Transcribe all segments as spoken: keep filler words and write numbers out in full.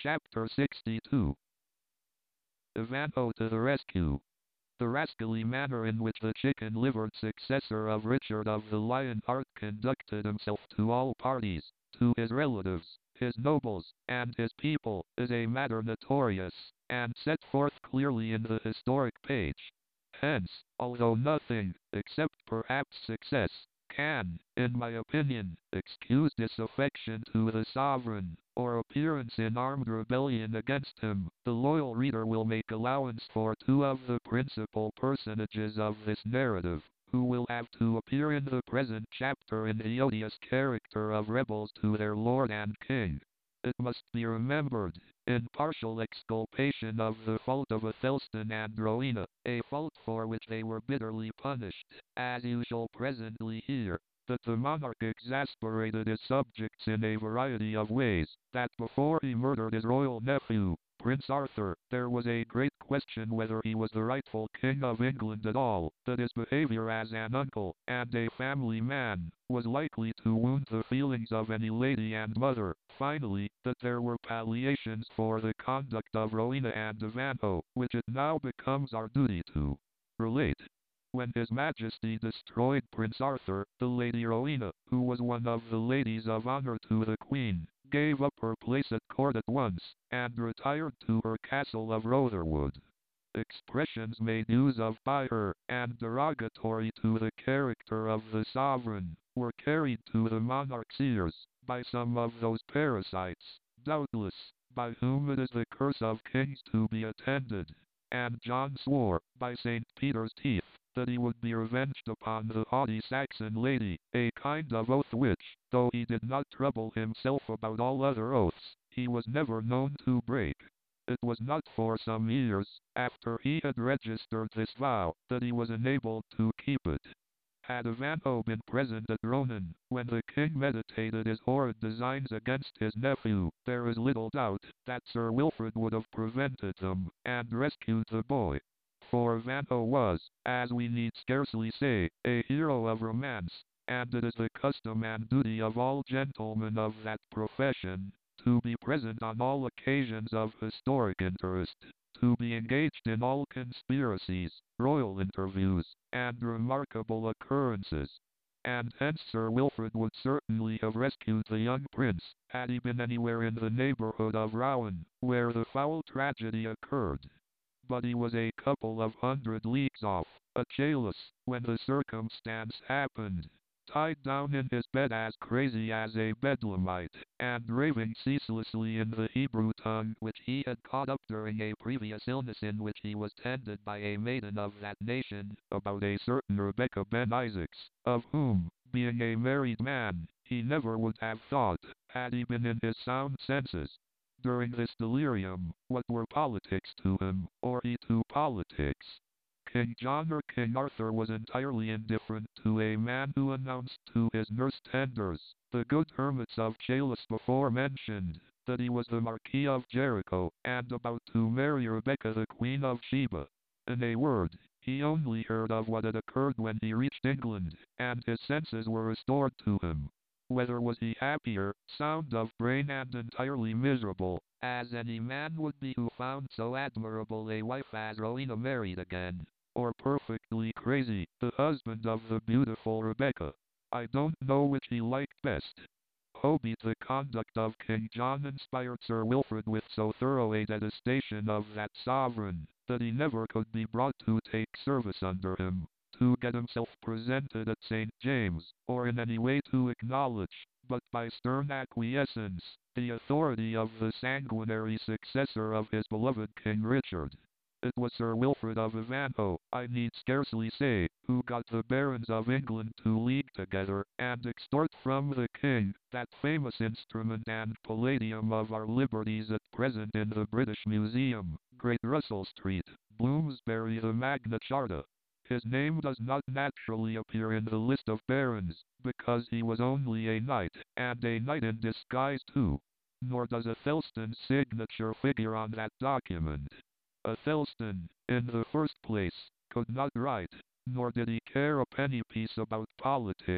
Chapter sixty-two. Ivanhoe to the rescue. The rascally manner in which the chicken-livered successor of Richard of the Lion Heart conducted himself to all parties, to his relatives, his nobles, and his people, is a matter notorious, and set forth clearly in the historic page. Hence, although nothing, except perhaps success, can, in my opinion, excuse disaffection to the sovereign, or appearance in armed rebellion against him, the loyal reader will make allowance for two of the principal personages of this narrative, who will have to appear in the present chapter in the odious character of rebels to their lord and king. It must be remembered, in partial exculpation of the fault of Athelstan and Rowena, a fault for which they were bitterly punished, as you shall presently hear, that the monarch exasperated his subjects in a variety of ways, that before he murdered his royal nephew, Prince Arthur, there was a great question whether he was the rightful King of England at all, that his behavior as an uncle, and a family man, was likely to wound the feelings of any lady and mother, finally, that there were palliations for the conduct of Rowena and Ivanhoe, which it now becomes our duty to relate. When His Majesty destroyed Prince Arthur, the Lady Rowena, who was one of the ladies of honor to the Queen, gave up her place at court at once, and retired to her castle of Rotherwood. Expressions made use of by her, and derogatory to the character of the sovereign, were carried to the monarch's ears, by some of those parasites, doubtless, by whom it is the curse of kings to be attended, and John swore, by Saint Peter's teeth, that he would be revenged upon the haughty Saxon lady, a kind of oath which, though he did not trouble himself about all other oaths, he was never known to break. It was not for some years, after he had registered this vow, that he was enabled to keep it. Had Ivanhoe been present at Ronan, when the king meditated his horrid designs against his nephew, there is little doubt that Sir Wilfrid would have prevented them, and rescued the boy. For Ivanhoe was, as we need scarcely say, a hero of romance, and it is the custom and duty of all gentlemen of that profession, to be present on all occasions of historic interest, to be engaged in all conspiracies, royal interviews, and remarkable occurrences. And hence Sir Wilfrid would certainly have rescued the young prince, had he been anywhere in the neighborhood of Rouen, where the foul tragedy occurred. But he was a couple of hundred leagues off, at Challis, when the circumstance happened, tied down in his bed as crazy as a bedlamite, and raving ceaselessly in the Hebrew tongue which he had caught up during a previous illness in which he was tended by a maiden of that nation, about a certain Rebecca Ben Isaacs, of whom, being a married man, he never would have thought, had he been in his sound senses. During this delirium, what were politics to him, or he to politics? King John or King Arthur was entirely indifferent to a man who announced to his nurse tenders, the good hermits of Challis before mentioned, that he was the Marquis of Jericho, and about to marry Rebecca the Queen of Sheba. In a word, he only heard of what had occurred when he reached England, and his senses were restored to him. Whether was he happier, sound of brain and entirely miserable, as any man would be who found so admirable a wife as Rowena married again, or perfectly crazy, the husband of the beautiful Rebecca? I don't know which he liked best. Howbeit the conduct of King John inspired Sir Wilfrid with so thorough a detestation of that sovereign, that he never could be brought to take service under him, to get himself presented at Saint James, or in any way to acknowledge, but by stern acquiescence, the authority of the sanguinary successor of his beloved King Richard. It was Sir Wilfrid of Ivanhoe, I need scarcely say, who got the barons of England to league together, and extort from the king, that famous instrument and palladium of our liberties at present in the British Museum, Great Russell Street, Bloomsbury, the Magna Charta. His name does not naturally appear in the list of barons, because he was only a knight, and a knight in disguise too. Nor does Athelstan's signature figure on that document. Athelstan, in the first place, could not write, nor did he care a penny piece about politics,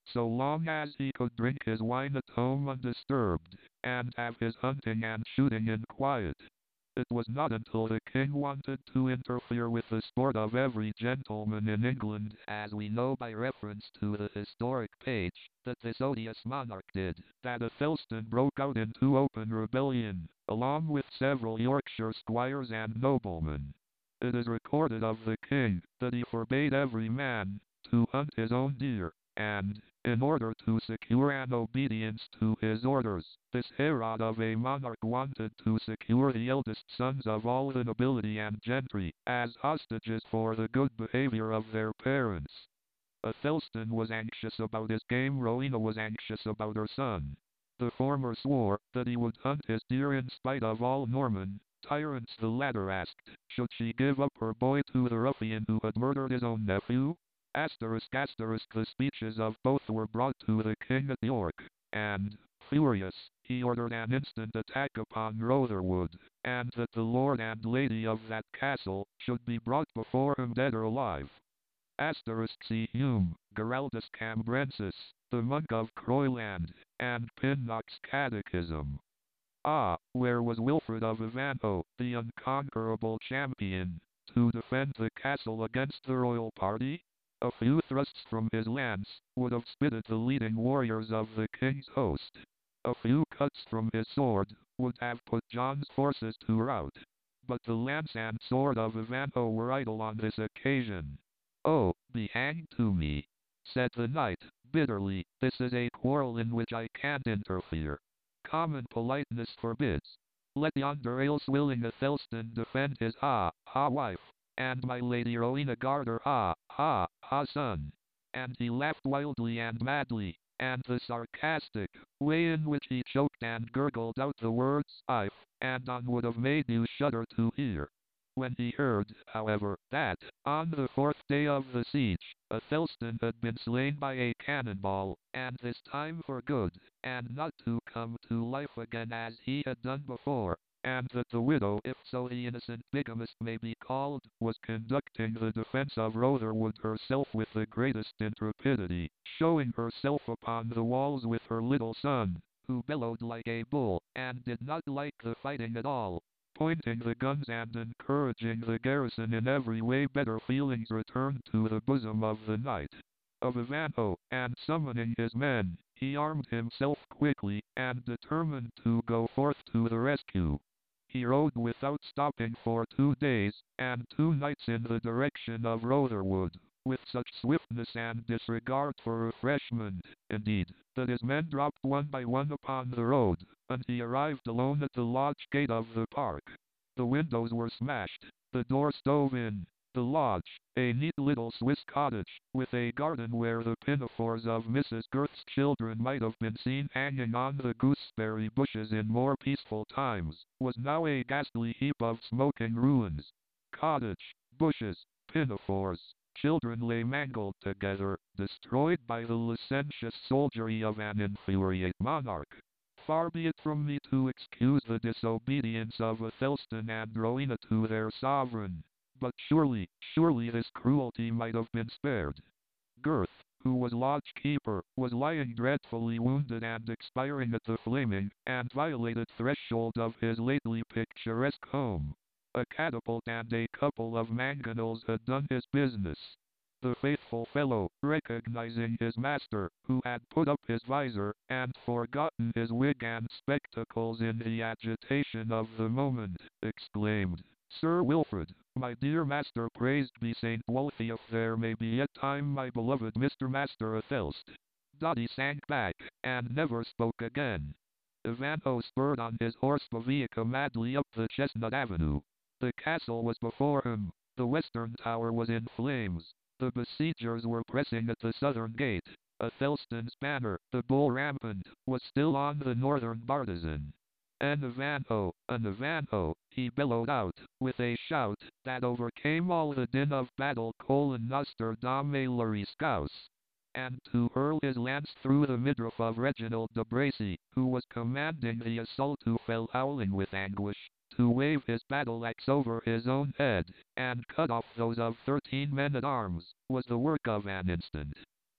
so long as he could drink his wine at home undisturbed, and have his hunting and shooting in quiet. It was not until the king wanted to interfere with the sport of every gentleman in England, as we know by reference to the historic page, that this odious monarch did, that Athelstan broke out into open rebellion, along with several Yorkshire squires and noblemen. It is recorded of the king, that he forbade every man to hunt his own deer, and, in order to secure an obedience to his orders, this Herod of a monarch wanted to secure the eldest sons of all the nobility and gentry, as hostages for the good behavior of their parents. Athelstan was anxious about his game, Rowena was anxious about her son. The former swore that he would hunt his deer in spite of all Norman tyrants. The latter asked, should she give up her boy to the ruffian who had murdered his own nephew? Asterisk asterisk the speeches of both were brought to the king at York, and, furious, he ordered an instant attack upon Rotherwood, and that the lord and lady of that castle should be brought before him dead or alive. Asterisk see Hume, Giraldus Cambrensis, the monk of Croyland, and Pinnock's Catechism. Ah, where was Wilfred of Ivanhoe, the unconquerable champion, to defend the castle against the royal party? A few thrusts from his lance would have spitted the leading warriors of the king's host. A few cuts from his sword would have put John's forces to rout. But the lance and sword of Ivanhoe were idle on this occasion. Oh, be hanged to me, said the knight, bitterly, this is a quarrel in which I can't interfere. Common politeness forbids. Let yonder ale-swilling Athelstan defend his ha-ha wife, and my Lady Rowena guard her ha-ha-ha son. And he laughed wildly and madly, and the sarcastic way in which he choked and gurgled out the words "I've" and "on" would have made you shudder to hear. When he heard, however, that, on the fourth day of the siege, Athelstan had been slain by a cannonball, and this time for good, and not to come to life again as he had done before, and that the widow, if so the innocent bigamist may be called, was conducting the defense of Rotherwood herself with the greatest intrepidity, showing herself upon the walls with her little son, who bellowed like a bull, and did not like the fighting at all, pointing the guns and encouraging the garrison in every way, better feelings returned to the bosom of the knight of Ivanhoe, and summoning his men, he armed himself quickly, and determined to go forth to the rescue. He rode without stopping for two days and two nights in the direction of Rotherwood, with such swiftness and disregard for refreshment, indeed, that his men dropped one by one upon the road, and he arrived alone at the lodge gate of the park. The windows were smashed, the door stove in. The lodge, a neat little Swiss cottage, with a garden where the pinafores of Missus Girth's children might have been seen hanging on the gooseberry bushes in more peaceful times, was now a ghastly heap of smoking ruins. Cottage, bushes, pinafores, children lay mangled together, destroyed by the licentious soldiery of an infuriate monarch. Far be it from me to excuse the disobedience of Athelstan and Rowena to their sovereign, but surely, surely this cruelty might have been spared. Girth, who was lodge keeper, was lying dreadfully wounded and expiring at the flaming and violated threshold of his lately picturesque home. A catapult and a couple of mangonels had done his business. The faithful fellow, recognizing his master, who had put up his visor, and forgotten his wig and spectacles in the agitation of the moment, exclaimed, Sir Wilfred, my dear master, praised be Saint Wolfie, if there may be yet time, my beloved Mister Master Athelst. Dotty sank back, and never spoke again. Ivanhoe spurred on his horse Baviaca madly up the Chestnut Avenue. The castle was before him. The western tower was in flames. The besiegers were pressing at the southern gate. Athelstan's banner, the bull rampant, was still on the northern bartizan. An Ivanhoe, an Ivanhoe, he bellowed out, with a shout that overcame all the din of battle. Colon Noster Dame Lariscaus. And to hurl his lance through the midriff of Reginald de Bracy, who was commanding the assault, who fell howling with anguish, to wave his battle-axe over his own head, and cut off those of thirteen men-at-arms, was the work of an instant.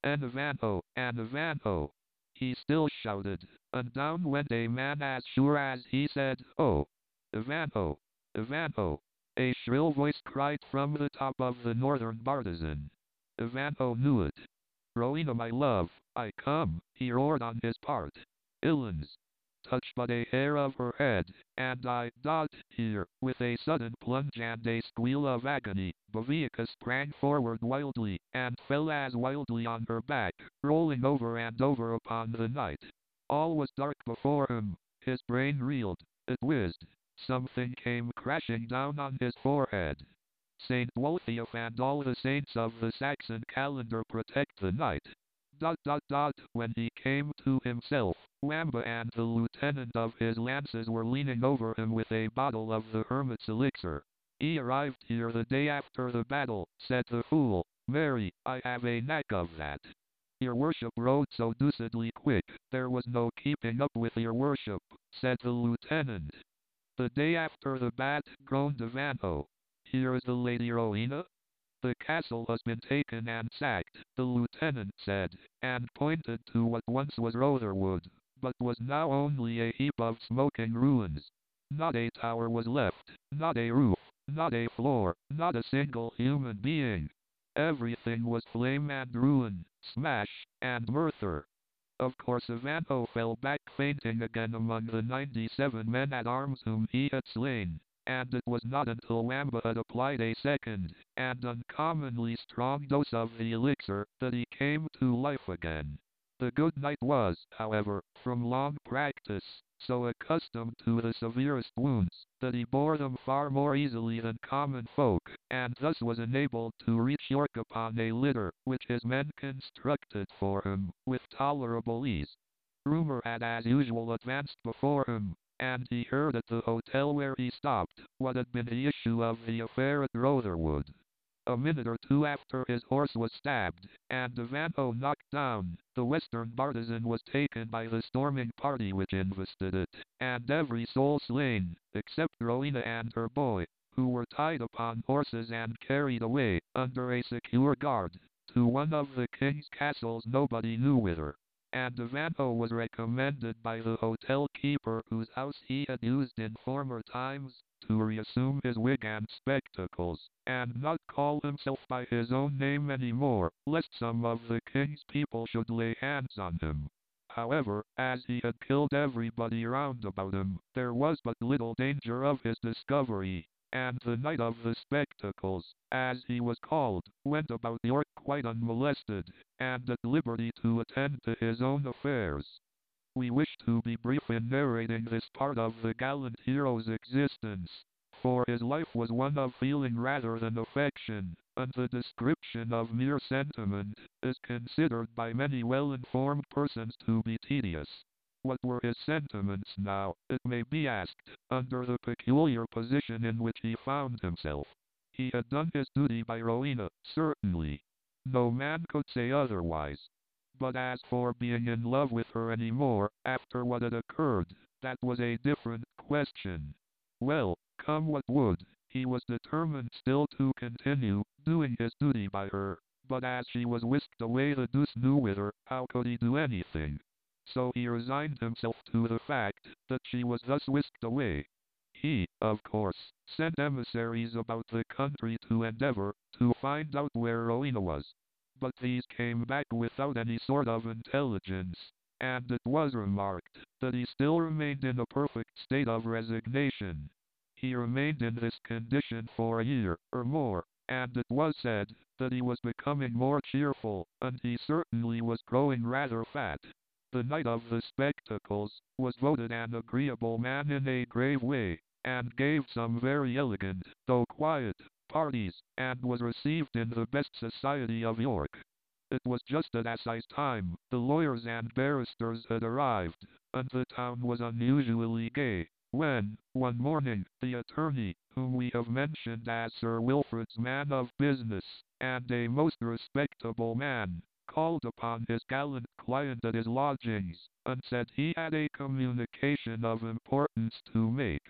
"And Ivanhoe, and Ivanhoe!" he still shouted, and down went a man as sure as he said, "Oh! Ivanhoe! Ivanhoe!" A shrill voice cried from the top of the northern bartizan. Ivanhoe knew it. "Rowena, my love, I come!" he roared on his part. Illins touched but a hair of her head, and I dot here, with a sudden plunge and a squeal of agony, Bavieca sprang forward wildly, and fell as wildly on her back, rolling over and over upon the night. All was dark before him, his brain reeled, it whizzed, something came crashing down on his forehead. Saint Wolfiof and all the saints of the Saxon calendar protect the night. Dot dot dot. When he came to himself, Wamba and the lieutenant of his lances were leaning over him with a bottle of the hermit's elixir. "He arrived here the day after the battle," said the fool. "Marry, I have a knack of that. Your worship rode so deucedly quick, there was no keeping up with your worship," said the lieutenant. "The day after the bat," groaned Ivanhoe. "Here is the Lady Rowena?" "The castle has been taken and sacked," the lieutenant said, and pointed to what once was Rotherwood, but was now only a heap of smoking ruins. Not a tower was left, not a roof, not a floor, not a single human being. Everything was flame and ruin, smash and murder. Of course Ivanhoe fell back fainting again among the ninety-seven men-at-arms whom he had slain, and it was not until Wamba had applied a second, and uncommonly strong dose of the elixir, that he came to life again. The good knight was, however, from long practice, so accustomed to the severest wounds, that he bore them far more easily than common folk, and thus was enabled to reach York upon a litter, which his men constructed for him, with tolerable ease. Rumour had as usual advanced before him, and he heard at the hotel where he stopped, what had been the issue of the affair at Rotherwood. A minute or two after his horse was stabbed, and Ivanhoe knocked down, the western bartizan was taken by the storming party which invested it, and every soul slain, except Rowena and her boy, who were tied upon horses and carried away, under a secure guard, to one of the king's castles nobody knew whither. And Ivanhoe was recommended by the hotel keeper whose house he had used in former times, to reassume his wig and spectacles, and not call himself by his own name any more, lest some of the king's people should lay hands on him. However, as he had killed everybody round about him, there was but little danger of his discovery, and the Knight of the Spectacles, as he was called, went about York quite unmolested, and at liberty to attend to his own affairs. We wish to be brief in narrating this part of the gallant hero's existence, for his life was one of feeling rather than affection, and the description of mere sentiment is considered by many well-informed persons to be tedious. What were his sentiments now, it may be asked, under the peculiar position in which he found himself? He had done his duty by Rowena, certainly. No man could say otherwise. But as for being in love with her any more, after what had occurred, that was a different question. Well, come what would, he was determined still to continue, doing his duty by her, but as she was whisked away the deuce knew whither, how could he do anything? So he resigned himself to the fact that she was thus whisked away. He, of course, sent emissaries about the country to endeavor to find out where Rowena was. But these came back without any sort of intelligence, and it was remarked that he still remained in a perfect state of resignation. He remained in this condition for a year, or more, and it was said that he was becoming more cheerful, and he certainly was growing rather fat. The Knight of the Spectacles was voted an agreeable man in a grave way, and gave some very elegant, though quiet, parties, and was received in the best society of York. It was just at assize time, the lawyers and barristers had arrived, and the town was unusually gay, when, one morning, the attorney, whom we have mentioned as Sir Wilfrid's man of business, and a most respectable man, called upon his gallant client at his lodgings, and said he had a communication of importance to make.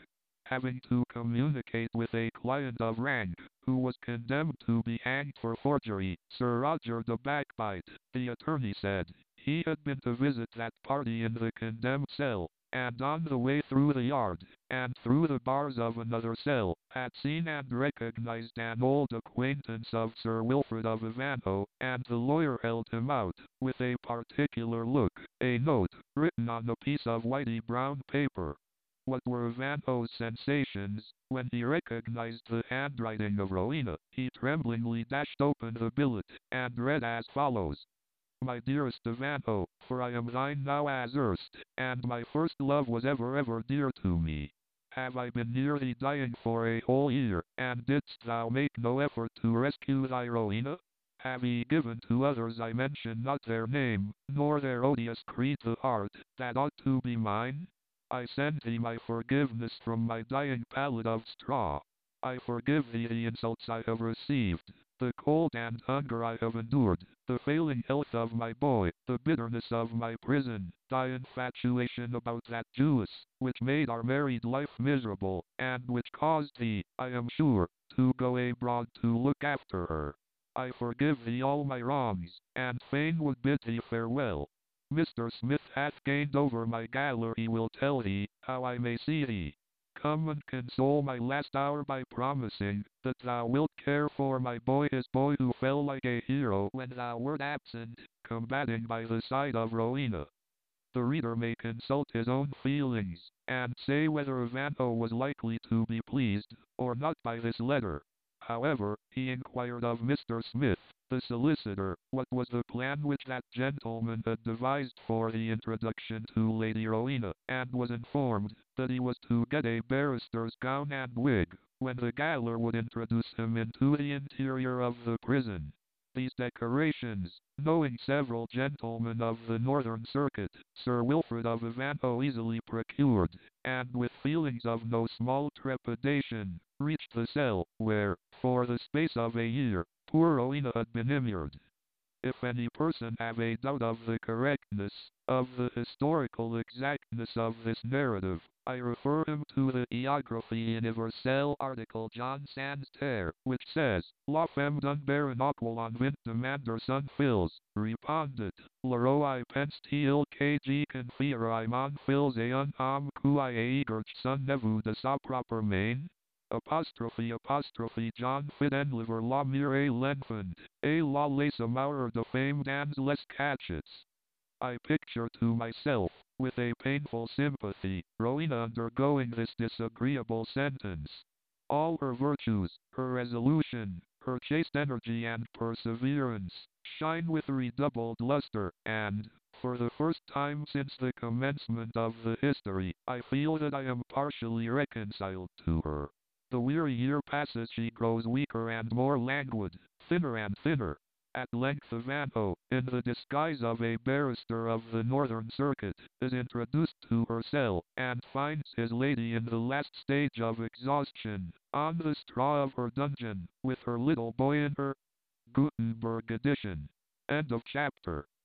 having to communicate with a client of rank, who was condemned to be hanged for forgery. Sir Roger de Backbite, the attorney said. He had been to visit that party in the condemned cell, and on the way through the yard, and through the bars of another cell, had seen and recognized an old acquaintance of Sir Wilfrid of Ivanhoe, and the lawyer held him out, with a particular look, a note, written on a piece of whitey brown paper. What were Ivanhoe's sensations, when he recognized the handwriting of Rowena? He tremblingly dashed open the billet, and read as follows. My dearest Ivanhoe, for I am thine now as erst, and my first love was ever ever dear to me. Have I been near thee dying for a whole year, and didst thou make no effort to rescue thy Rowena? Have ye given to others I mention not their name, nor their odious creed the heart, that ought to be mine? I send thee my forgiveness from my dying pallet of straw. I forgive thee the insults I have received, the cold and hunger I have endured, the failing health of my boy, the bitterness of my prison, thy infatuation about that Jewess, which made our married life miserable, and which caused thee, I am sure, to go abroad to look after her. I forgive thee all my wrongs, and fain would bid thee farewell. Mister Smith hath gained over my gaoler. He will tell thee how I may see thee. Come and console my last hour by promising that thou wilt care for my boy, his boy who fell like a hero when thou wert absent, combating by the side of Rowena. The reader may consult his own feelings, and say whether Ivanhoe was likely to be pleased, or not, by this letter. However, he inquired of Mister Smith, the solicitor, what was the plan which that gentleman had devised for the introduction to Lady Rowena, and was informed that he was to get a barrister's gown and wig, when the gaoler would introduce him into the interior of the prison. These decorations, knowing several gentlemen of the Northern Circuit, Sir Wilfrid of Ivanhoe easily procured, and with feelings of no small trepidation, reached the cell, where, for the space of a year, poor Rowena had been immured. If any person have a doubt of the correctness, of the historical exactness of this narrative, I refer him to the Biographie Universelle article John Sans Terre, which says, La femme d'un baron aquilon vint demander son fils, répondit, le roi pense il que je confierai mon fils à un homme qui a égorgé son neveu de sa propre main? Apostrophe apostrophe John fit enlever la mire l'enfant, et la laisse mourir de fame dans les cachets. I picture to myself, with a painful sympathy, Rowena undergoing this disagreeable sentence. All her virtues, her resolution, her chaste energy and perseverance, shine with redoubled luster, and, for the first time since the commencement of the history, I feel that I am partially reconciled to her. The weary year passes, she grows weaker and more languid, thinner and thinner. At length Ivanhoe, in the disguise of a barrister of the Northern Circuit, is introduced to her cell, and finds his lady in the last stage of exhaustion, on the straw of her dungeon, with her little boy in her. Gutenberg edition. End of chapter.